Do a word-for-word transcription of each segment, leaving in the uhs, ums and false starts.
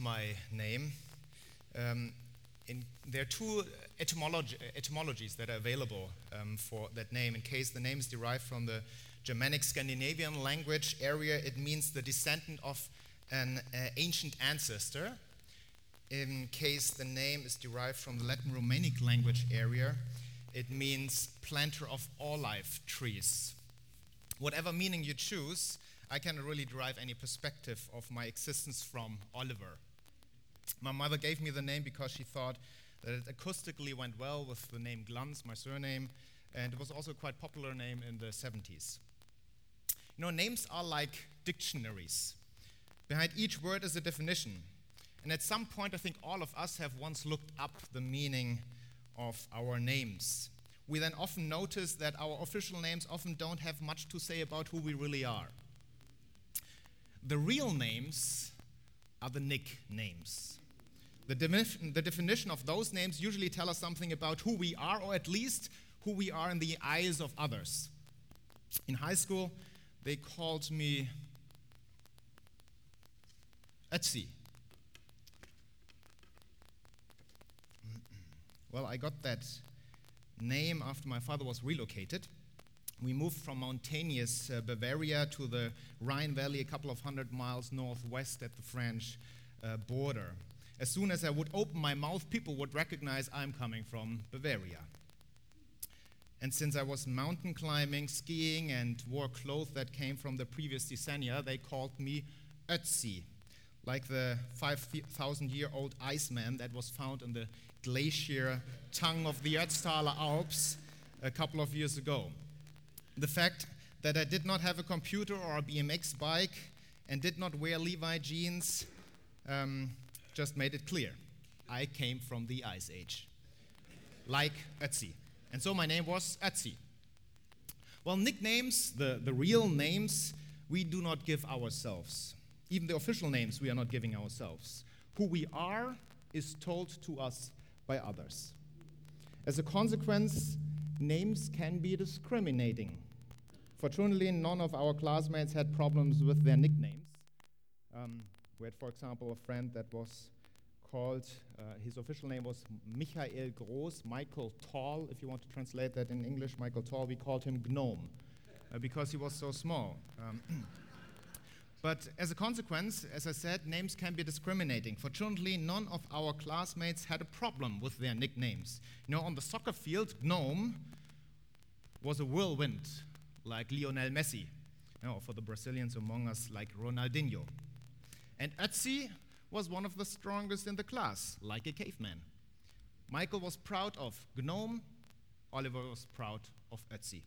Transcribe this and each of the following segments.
my name. Um, in, there are two etymology, etymologies that are available um, for that name. In case the name is derived from the Germanic Scandinavian language area, it means the descendant of an uh, ancient ancestor. In case the name is derived from the Latin Romanic language area, it means planter of olive trees. Whatever meaning you choose, I cannot really derive any perspective of my existence from Oliver. My mother gave me the name because she thought that it acoustically went well with the name Glanz, my surname, and it was also a quite popular name in the seventies. You know, names are like dictionaries. Behind each word is a definition. And at some point, I think all of us have once looked up the meaning of our names. We then often notice that our official names often don't have much to say about who we really are. The real names are the nicknames. The, defini- the definition of those names usually tell us something about who we are, or at least who we are in the eyes of others. In high school, they called me Ötzi. Well, I got that name after my father was relocated. We moved from mountainous uh, Bavaria to the Rhine Valley, a couple of hundred miles northwest at the French uh, border. As soon as I would open my mouth, people would recognize I'm coming from Bavaria. And since I was mountain climbing, skiing, and wore clothes that came from the previous decennia, they called me Ötzi, like the five thousand year old Iceman that was found in the glacier tongue of the Ötztaler Alps a couple of years ago. The fact that I did not have a computer or a B M X bike and did not wear Levi jeans um, just made it clear. I came from the Ice Age, like Ötzi. And so my name was Ötzi. Well, nicknames, the, the real names, we do not give ourselves. Even the official names we are not giving ourselves. Who we are is told to us by others. As a consequence, names can be discriminating. Fortunately, none of our classmates had problems with their nicknames. Um, we had, for example, a friend that was called, uh, his official name was Michael Groß, Michael Tall, if you want to translate that in English, Michael Tall. We called him Gnome uh, because he was so small. Um, But as a consequence, as I said, names can be discriminating. Fortunately, none of our classmates had a problem with their nicknames. You know, on the soccer field, Gnome was a whirlwind, like Lionel Messi. You know, for the Brazilians among us, like Ronaldinho. And Ötzi was one of the strongest in the class, like a caveman. Michael was proud of Gnome. Oliver was proud of Ötzi.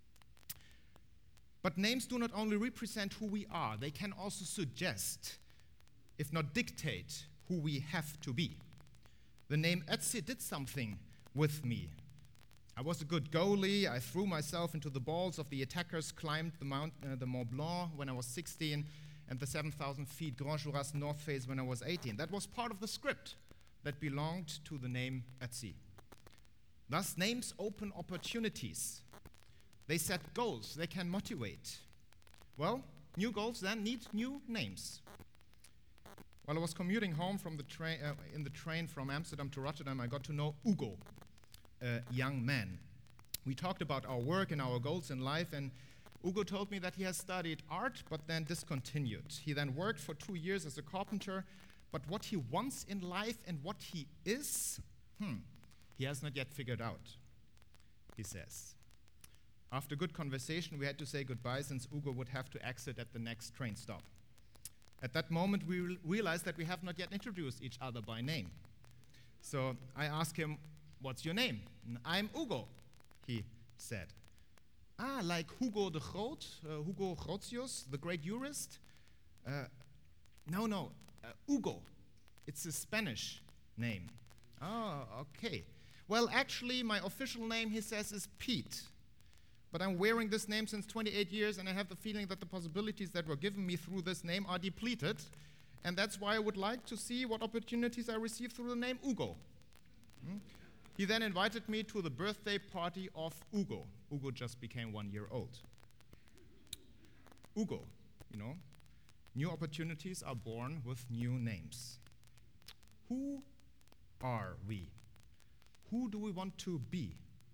But names do not only represent who we are, they can also suggest, if not dictate, who we have to be. The name Ötzi did something with me. I was a good goalie, I threw myself into the balls of the attackers, climbed the, Mount, uh, the Mont Blanc when I was sixteen, and the seven thousand feet Grand Juras North Face when I was eighteen. That was part of the script that belonged to the name Ötzi. Thus, names open opportunities. They set goals, they can motivate. Well, new goals then need new names. While I was commuting home from the train, uh, in the train from Amsterdam to Rotterdam, I got to know Ugo, a young man. We talked about our work and our goals in life, and Ugo told me that he has studied art, but then discontinued. He then worked for two years as a carpenter, but what he wants in life and what he is, hmm, he has not yet figured out, he says. After good conversation, we had to say goodbye since Ugo would have to exit at the next train stop. At that moment, we re- realized that we have not yet introduced each other by name. So I asked him, "What's your name?" "I'm Ugo," he said. "Ah, like Hugo the Groot, uh, Hugo Grotius, the great jurist?" Uh, no, no, uh, Ugo. It's a Spanish name. "Oh, okay. Well, actually, my official name," he says, "is Pete. But I'm wearing this name since twenty-eight years, and I have the feeling that the possibilities that were given me through this name are depleted, and that's why I would like to see what opportunities I receive through the name Ugo." Hmm? He then invited me to the birthday party of Ugo. Ugo just became one year old. Ugo, you know, new opportunities are born with new names. are we? Who do we want to be?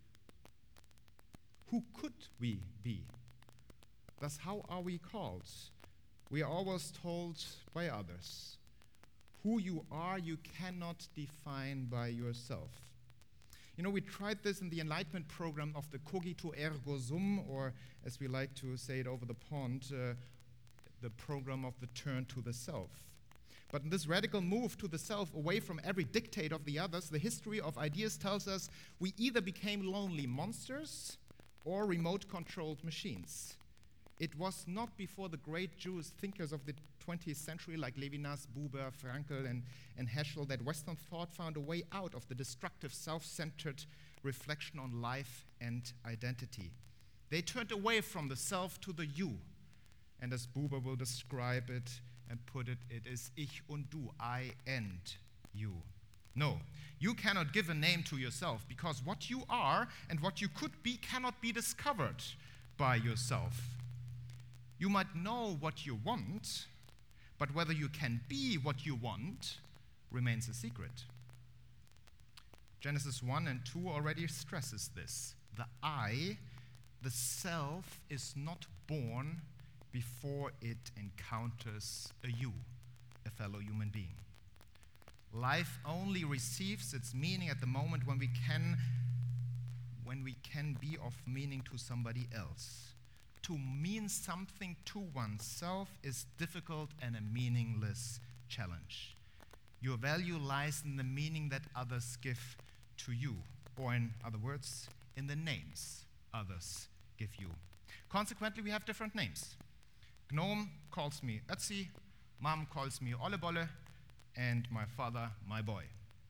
Who could we be? Thus, how are we called? We are always told by others. Who you are, you cannot define by yourself. You know, we tried this in the Enlightenment program of the Cogito Ergo Sum, or as we like to say it over the pond, uh, the program of the turn to the self. But in this radical move to the self, away from every dictate of the others, the history of ideas tells us we either became lonely monsters or remote-controlled machines. It was not before the great Jewish thinkers of the twentieth century like Levinas, Buber, Frankl, and, and Heschel that Western thought found a way out of the destructive, self-centered reflection on life and identity. They turned away from the self to the you. And as Buber will describe it and put it, it is ich und du, I and you. No, you cannot give a name to yourself because what you are and what you could be cannot be discovered by yourself. You might know what you want, but whether you can be what you want remains a secret. Genesis one and two already stresses this. The I, the self, is not born before it encounters a you, a fellow human being. Life only receives its meaning at the moment when we can, when we can be of meaning to somebody else. To mean something to oneself is difficult and a meaningless challenge. Your value lies in the meaning that others give to you, or in other words, in the names others give you. Consequently, we have different names. Gnome calls me Ötzi, Mom calls me Ollebolle, and my father, my boy.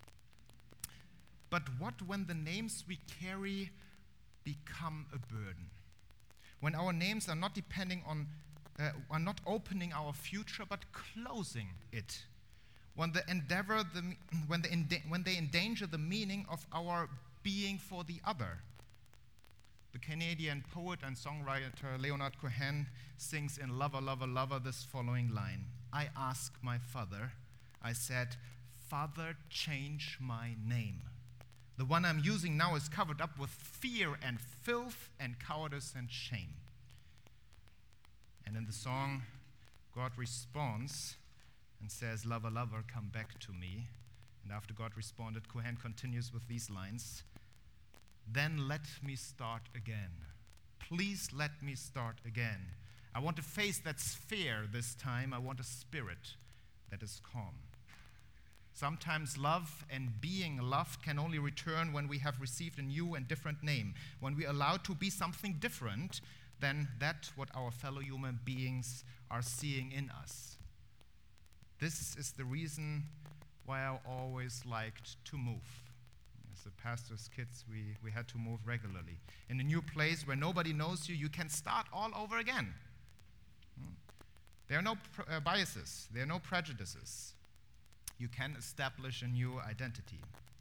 But what when the names we carry become a burden? When our names are not depending on, uh, are not opening our future, but closing it. When the endeavor, the, when, the enda- when they endanger the meaning of our being for the other. The Canadian poet and songwriter Leonard Cohen sings in Lover, Lover, Lover this following line. I asked my father, I said, Father, change my name. The one I'm using now is covered up with fear and filth and cowardice and shame. And in the song, God responds and says, Lover, lover, come back to me. And after God responded, Cohen continues with these lines, then let me start again. Please let me start again. I want a face that's fair this time. I want a spirit that is calm. Sometimes love and being loved can only return when we have received a new and different name, when we are allowed to be something different than that what our fellow human beings are seeing in us. This is the reason why I always liked to move. As a pastor's kids, we, we had to move regularly. In a new place where nobody knows you, you can start all over again. Hmm. There are no pr- uh, biases, there are no prejudices. You can establish a new identity.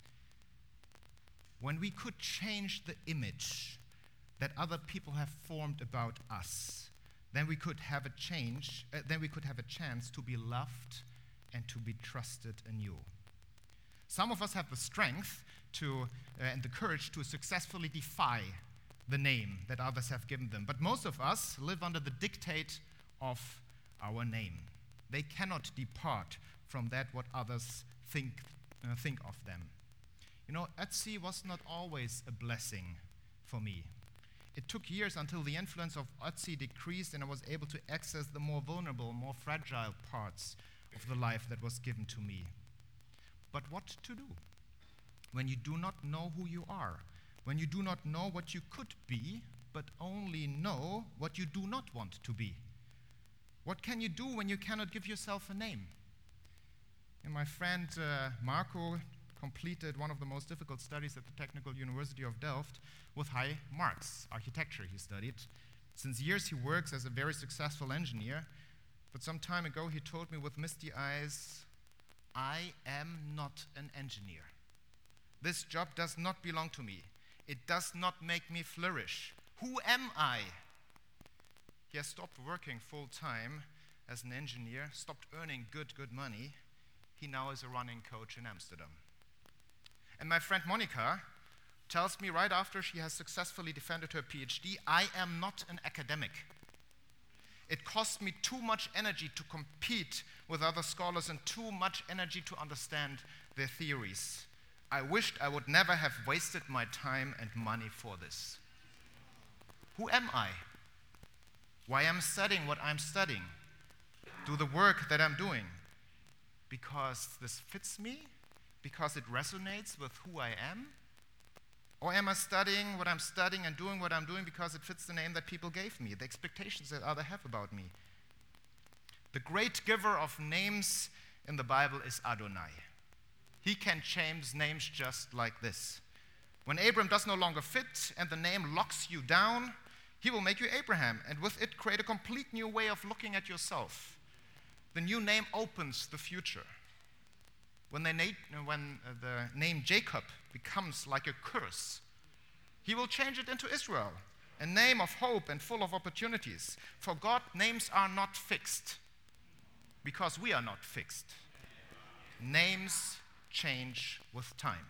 When we could change the image that other people have formed about us, then we could have a change, uh, then we could have a chance to be loved and to be trusted anew. Some of us have the strength to uh, and the courage to successfully defy the name that others have given them, but most of us live under the dictate of our name. They cannot depart from that what others think uh, think of them. You know, Ötzi was not always a blessing for me. It took years until the influence of Ötzi decreased and I was able to access the more vulnerable, more fragile parts of the life that was given to me. But what to do when you do not know who you are, when you do not know what you could be, but only know what you do not want to be? What can you do when you cannot give yourself a name? And my friend uh, Marco completed one of the most difficult studies at the Technical University of Delft with high marks. Architecture he studied. Since years he works as a very successful engineer, but some time ago he told me with misty eyes, I am not an engineer. This job does not belong to me. It does not make me flourish. Who am I? He has stopped working full-time as an engineer, stopped earning good, good money. He now is a running coach in Amsterdam. And my friend Monica tells me right after she has successfully defended her PhD, I am not an academic. It costs me too much energy to compete with other scholars and too much energy to understand their theories. I wished I would never have wasted my time and money for this. Who am I? Why am I studying what I'm studying? Do the work that I'm doing because this fits me? Because it resonates with who I am? Or am I studying what I'm studying and doing what I'm doing because it fits the name that people gave me, the expectations that others have about me? The great giver of names in the Bible is Adonai. He can change names just like this. When Abram does no longer fit and the name locks you down, he will make you Abraham, and with it create a complete new way of looking at yourself. The new name opens the future. When, they na- when uh, the name Jacob becomes like a curse, he will change it into Israel, a name of hope and full of opportunities. For God, names are not fixed because we are not fixed. Names change with time.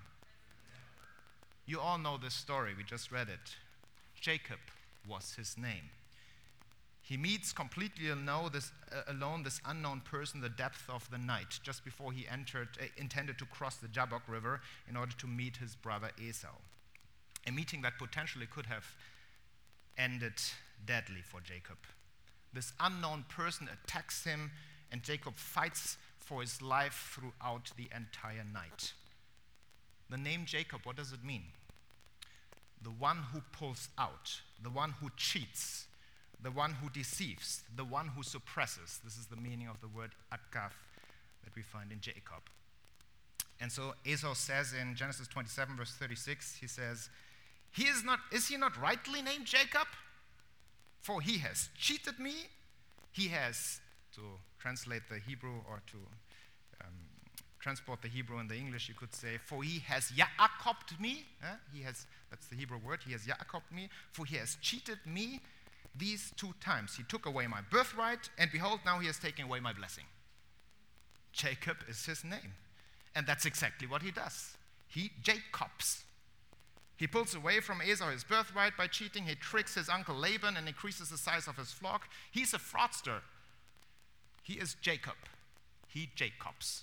You all know this story, we just read it. Jacob was his name. He meets completely alone this, uh, alone this unknown person in the depth of the night, just before he entered, uh, intended to cross the Jabbok River in order to meet his brother Esau. A meeting that potentially could have ended deadly for Jacob. This unknown person attacks him, and Jacob fights for his life throughout the entire night. The name Jacob, what does it mean? The one who pulls out, the one who cheats, the one who deceives, the one who suppresses. This is the meaning of the word Atkav that we find in Jacob. And so Esau says in Genesis twenty-seven, verse thirty-six, he says, he is not, is he not rightly named Jacob? For he has cheated me. He has, to translate the Hebrew or to um, transport the Hebrew in the English, you could say, for he has Yaakobed me. Eh? He has, that's the Hebrew word, he has Yaakobed me. For he has cheated me these two times. He took away my birthright, and behold, now he has taken away my blessing. Jacob is his name. And that's exactly what he does. He Jacobs. He pulls away from Esau his birthright by cheating. He tricks his uncle Laban and increases the size of his flock. He's a fraudster. He is Jacob. He Jacobs.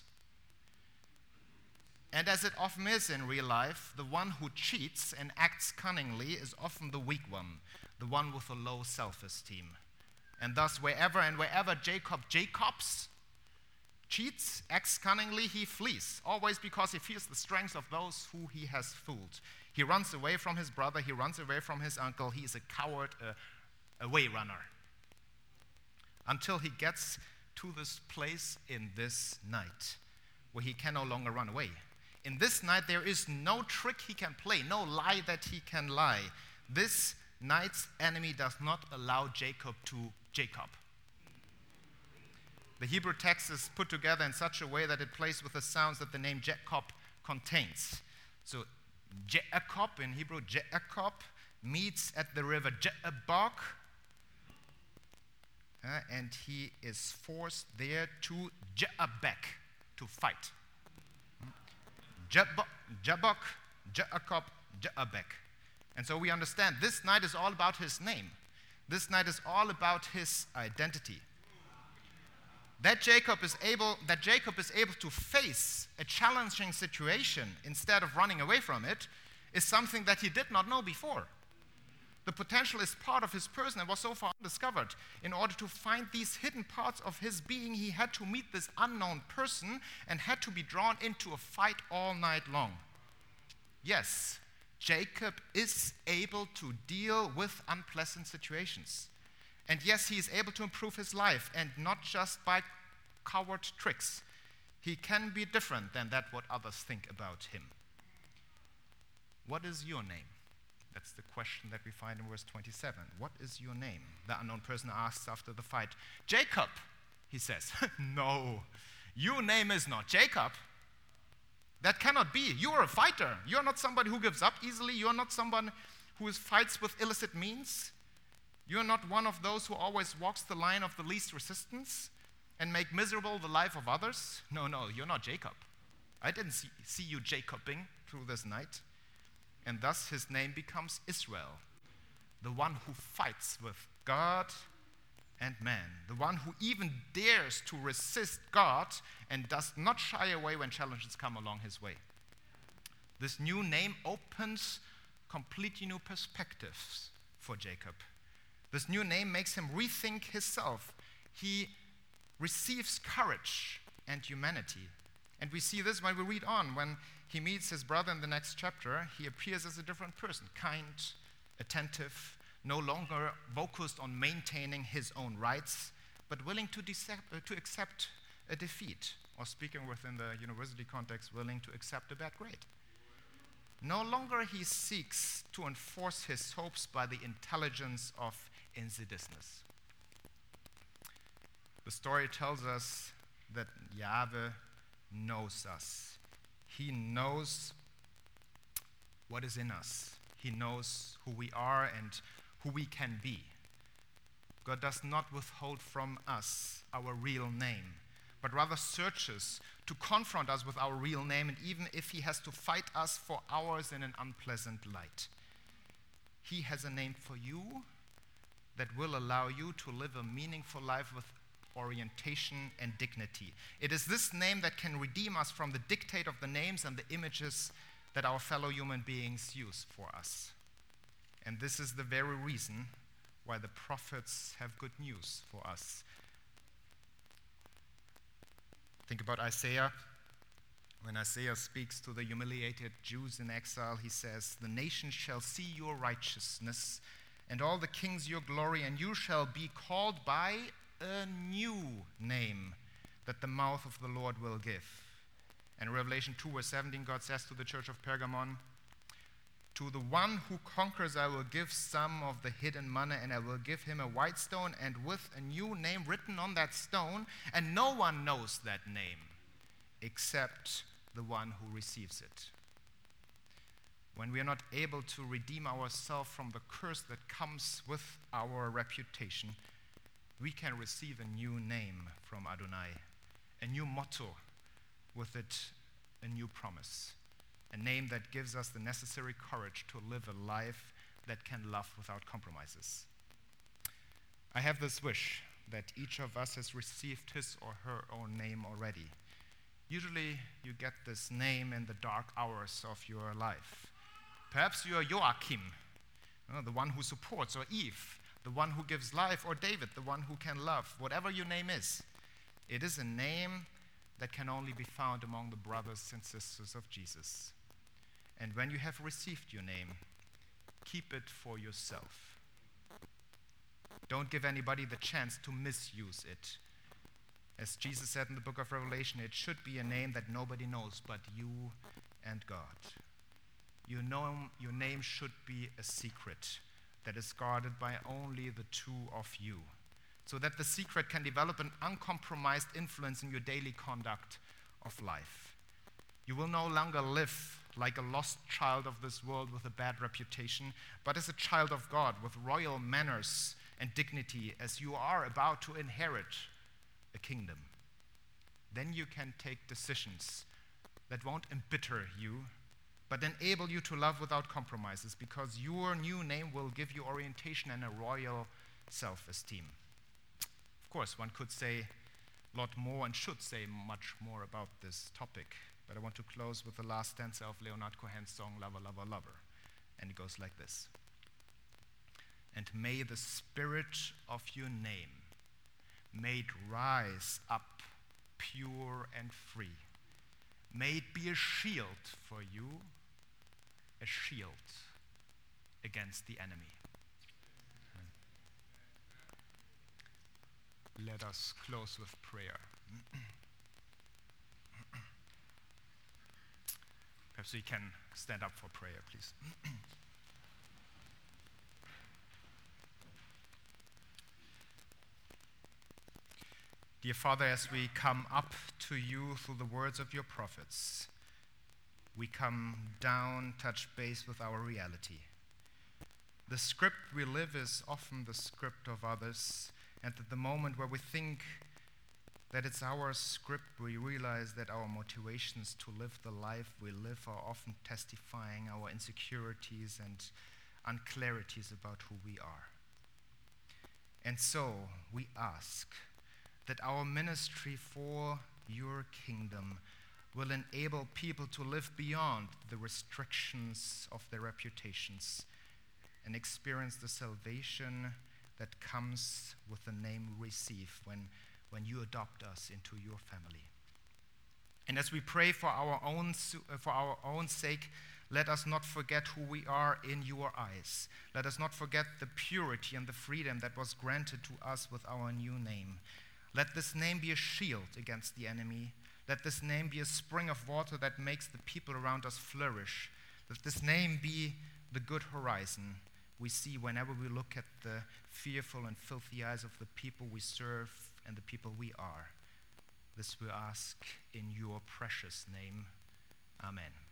And as it often is in real life, the one who cheats and acts cunningly is often the weak one, the one with a low self-esteem. And thus, wherever and wherever Jacob Jacobs cheats, acts cunningly, he flees, always because he fears the strength of those who he has fooled. He runs away from his brother, he runs away from his uncle, he is a coward, a, a way runner. Until he gets to this place in this night, where he can no longer run away. In this night, there is no trick he can play, no lie that he can lie. This night's enemy does not allow Jacob to Jacob. The Hebrew text is put together in such a way that it plays with the sounds that the name Jacob contains. So Jacob, in Hebrew, Jacob, meets at the river Jabbok, uh, and he is forced there to Jabbok, to fight. Jabbok, Jabbok, Jacob, Jabbok. And so we understand this night is all about his name. This night is all about his identity. That Jacob is able, that Jacob is able to face a challenging situation instead of running away from it is something that he did not know before. The potential is part of his person and was so far undiscovered. In order to find these hidden parts of his being, he had to meet this unknown person and had to be drawn into a fight all night long. Yes, Jacob is able to deal with unpleasant situations. And yes, he is able to improve his life, and not just by coward tricks. He can be different than that what others think about him. What is your name? That's the question that we find in verse twenty-seven. What is your name? The unknown person asks after the fight. Jacob, he says. No, your name is not Jacob. That cannot be. You are a fighter. You are not somebody who gives up easily. You are not someone who fights with illicit means. You are not one of those who always walks the line of the least resistance and make miserable the life of others. No, no, you're not Jacob. I didn't see, see you Jacobing. through this night. And thus his name becomes Israel, the one who fights with God and man, the one who even dares to resist God and does not shy away when challenges come along his way. This new name opens completely new perspectives for Jacob. This new name makes him rethink himself. He receives courage and humanity. And we see this when we read on. When he meets his brother in the next chapter, he appears as a different person, kind, attentive, no longer focused on maintaining his own rights, but willing to, decept, uh, to accept a defeat, or speaking within the university context, willing to accept a bad grade. No longer he seeks to enforce his hopes by the intelligence of insidiousness. The story tells us that Yahweh knows us. He knows what is in us. He knows who we are and who we can be. God does not withhold from us our real name, but rather searches to confront us with our real name, and even if he has to fight us for hours in an unpleasant light. He has a name for you that will allow you to live a meaningful life with orientation and dignity. It is this name that can redeem us from the dictate of the names and the images that our fellow human beings use for us. And this is the very reason why the prophets have good news for us. Think about Isaiah. When Isaiah speaks to the humiliated Jews in exile, he says, "The nations shall see your righteousness, and all the kings your glory, and you shall be called by a new name that the mouth of the Lord will give." And Revelation two, verse seventeen, God says to the church of Pergamon, "To the one who conquers I will give some of the hidden manna, and I will give him a white stone, and with a new name written on that stone, and no one knows that name except the one who receives it." When we are not able to redeem ourselves from the curse that comes with our reputation, we can receive a new name from Adonai, a new motto, with it a new promise. A name that gives us the necessary courage to live a life that can love without compromises. I have this wish that each of us has received his or her own name already. Usually you get this name in the dark hours of your life. Perhaps you are Joachim, uh, the one who supports, or Eve, the one who gives life, or David, the one who can love. Whatever your name is, it is a name that can only be found among the brothers and sisters of Jesus. And when you have received your name, keep it for yourself. Don't give anybody the chance to misuse it. As Jesus said in the book of Revelation, it should be a name that nobody knows but you and God. You know, your name should be a secret that is guarded by only the two of you, so that the secret can develop an uncompromised influence in your daily conduct of life. You will no longer live like a lost child of this world with a bad reputation, but as a child of God with royal manners and dignity, as you are about to inherit a kingdom. Then you can take decisions that won't embitter you, but enable you to love without compromises, because your new name will give you orientation and a royal self-esteem. Of course, one could say a lot more and should say much more about this topic, but I want to close with the last stanza of Leonard Cohen's song, Lover, Lover, Lover. And it goes like this. "And may the spirit of your name may it rise up pure and free. May it be a shield for you, a shield against the enemy." Let us close with prayer. Perhaps we can stand up for prayer, please. Dear Father, as we come up to you through the words of your prophets, we come down, touch base with our reality. The script we live is often the script of others, and at the moment where we think that it's our script. We realize that our motivations to live the life we live are often testifying our insecurities and unclarities about who we are. And so we ask that our ministry for your kingdom will enable people to live beyond the restrictions of their reputations and experience the salvation that comes with the name we receive when, when you adopt us into your family. And as we pray for our own for our own sake, let us not forget who we are in your eyes. Let us not forget the purity and the freedom that was granted to us with our new name. Let this name be a shield against the enemy. Let this name be a spring of water that makes the people around us flourish. Let this name be the good horizon we see whenever we look at the fearful and filthy eyes of the people we serve and the people we are. This we ask in your precious name. Amen.